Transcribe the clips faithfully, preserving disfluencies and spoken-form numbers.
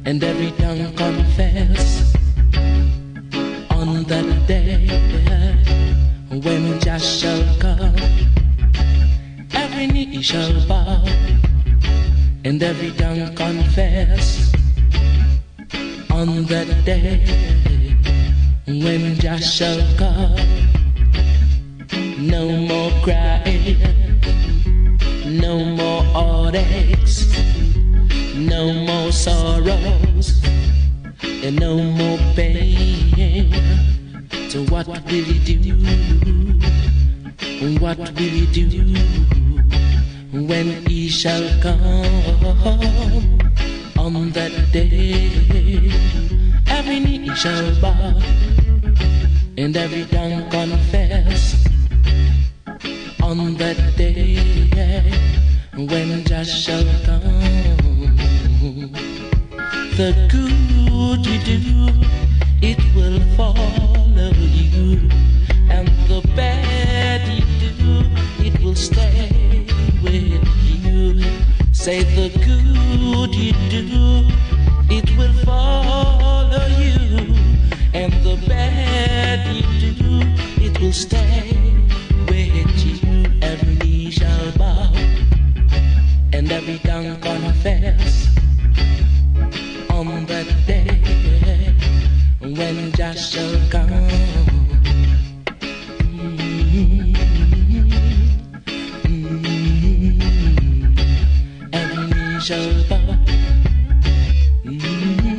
and every tongue confess on that day when Jah shall come. Every knee shall bow and every tongue confess on that day when Jah shall come. No more crying, no more heartaches, no more sorrows, and no more pain. So what will he do? What will he do when he shall come on that day? Every knee shall bow and every tongue confess on that day when Jah shall come. The good you do, it will follow you, and the bad you do, it will stay with you. Say the good you do, it will follow you, and the bad you do, it will stay with you. Every knee shall bow and every tongue confess on that day when Jah shall come. Mm-hmm. Mm-hmm. Every knee shall bow. Mm-hmm.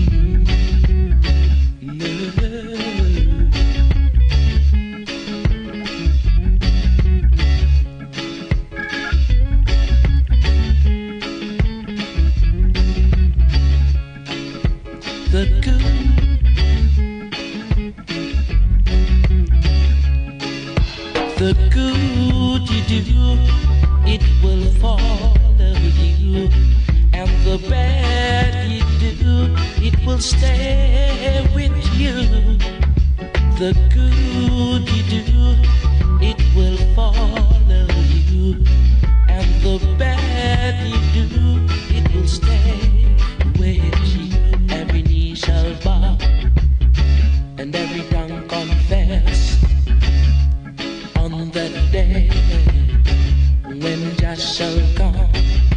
The good, the good you do, it will follow you, and the bad you do, it will stay with you. The good you do, it will follow you, and the bad you do, it will stay with you. Every knee shall bow and every tongue confess on that day when Jah shall come.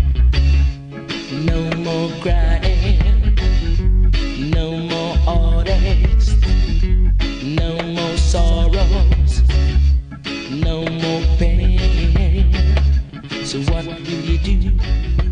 No more crying, no more heartaches, no more sorrows, no more pain. So what will you do?